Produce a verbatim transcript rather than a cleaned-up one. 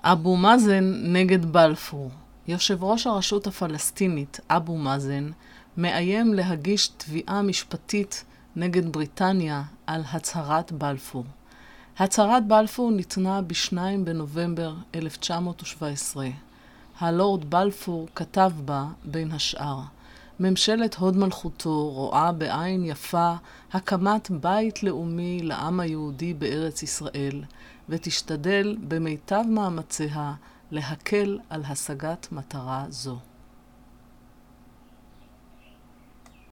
אבו מאזן נגד בלפור. יושב ראש הרשות הפלסטינית, אבו מאזן, מאיים להגיש תביעה משפטית נגד בריטניה על הצהרת בלפור. הצהרת בלפור ניתנה ב-שניים בנובמבר אלף תשע מאות שבע עשרה. הלורד בלפור כתב בה, בין השאר, ממשלת הוד מלכותו רואה בעין יפה הקמת בית לאומי לעם היהודי בארץ ישראל, ותשתדל במיטב מאמציה להקל על השגת מטרה זו.